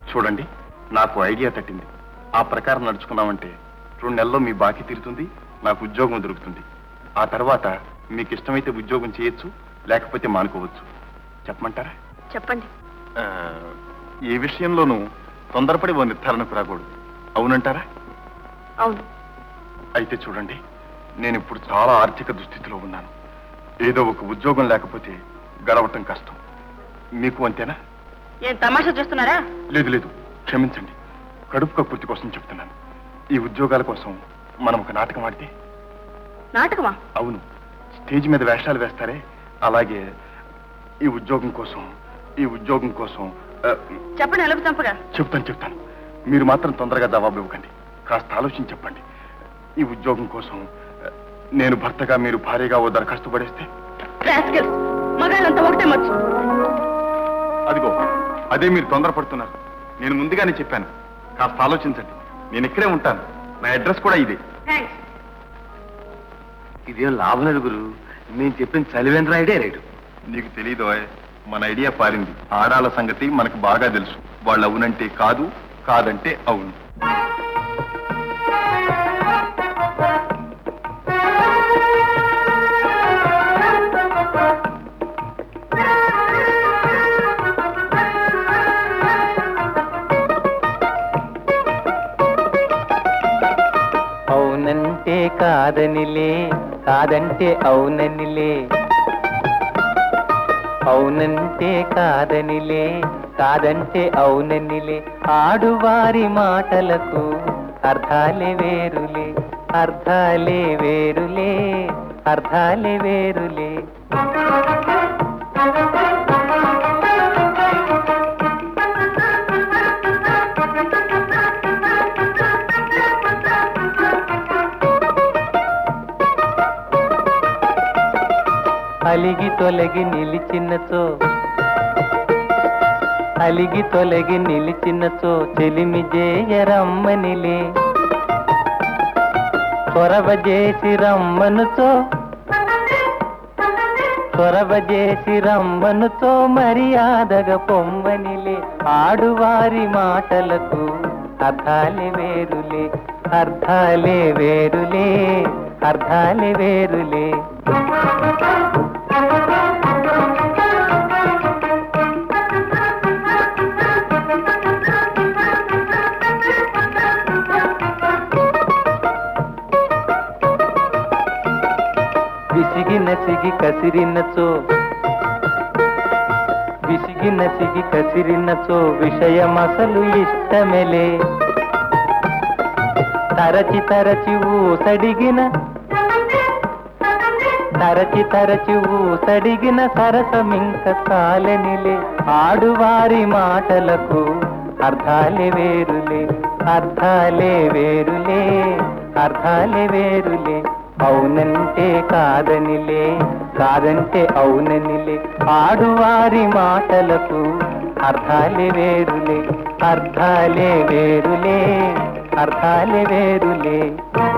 చూడండి, నాకు ఐడియా తట్టింది. ఆ ప్రకారం నడుచుకున్నామంటే 2 నెలల్లో మీ బాకీ తీరుతుంది, నాకు ఉద్యోగం దొరుకుతుంది. ఆ తర్వాత మీకు ఇష్టమైతే ఉద్యోగం చేయొచ్చు, లేకపోతే మానుకోవచ్చు. చెప్పమంటారా? చెప్పండి. ఏ విషయంలోనూ తొందరపడి ఓ నిర్ధారణకు రాకూడదు. అవునంటారా? అవును. అయితే చూడండి, నేను ఇప్పుడు చాలా ఆర్థిక దుస్థితిలో ఉన్నాను. ఏదో ఒక ఉద్యోగం లేకపోతే గడవటం కష్టం. మీకు అంతేనా? ఏం తమాషా చేస్తున్నారా? లేదు లేదు, క్షమించండి. కడుపు కక్కుర్తి కోసం చెప్తున్నాను. ఈ ఉద్యోగాల కోసం మనం ఒక నాటకం ఆడితే. నాటకమా? అవును, స్టేజ్ మీద వేషాలు వేస్తారే, అలాగే ఈ ఉద్యోగం కోసం చెప్పండి. ఎలుగు చంపగా. చెప్తాను. మీరు మాత్రం తొందరగా జవాబు ఇవ్వకండి. కాస్త ఆలోచించి చెప్పండి. ఈ ఉద్యోగం కోసం నేను భర్తగా, మీరు భార్యగా ఓ దరఖాస్తు పడేస్తే. మగాళ్ళంతా ఒకటే మచ్చు. అదిగో, అదే మీరు తొందరపడుతున్నారు. నేను ముందుగానే చెప్పాను. కాస్త ఆలోచించండి. నేను ఇక్కడే ఉంటాను. నా అడ్రస్ కూడా ఇదే. ఇదేం లాభం లేదు గురు. నేను చెప్పిన చలివేంద్ర ఐడియా రేటు. నీకు తెలీదు, మన ఐడియా పారింది. ఆడాల సంగతి మనకు బాగా తెలుసు. వాళ్ళు అవునంటే కాదు, కాదంటే అవును. అవునంటే కాదనిలే, కాదంటే అవుననిలే. అవునంటే కాదనిలే, కాదంటే అవుననిలే. ఆడువారి మాటలకు అర్థాలే వేరులే, అర్థాలే వేరులే, అర్థాలే వేరులే. అలిగి తొలగి నిలిచినచో చెలిమి జేయరమ్మనిలే. చొరవ చేసి రమ్మనుచో మర్యాదగా పొమ్మనిలే. ఆడువారి మాటలకు అర్థాలే వేరులే, అర్థాలే వేరులే, అర్థాలే వేరులే. విసిగి కసిరినచో విషయమసలు ఇష్టమెలే. తరచి ఊసడిగిన సరసమింక చాలనిలే. ఆడువారి మాటలకు అర్థాలే వేరులే, అర్థాలే వేరులే, అర్థాలే వేరులే. అవునంటే కాదనిలే, కాదంటే అవుననిలే. ఆడువారి మాటలకు అర్థాలే వేరులే, అర్థాలే వేరులే, అర్థాలే వేరులే.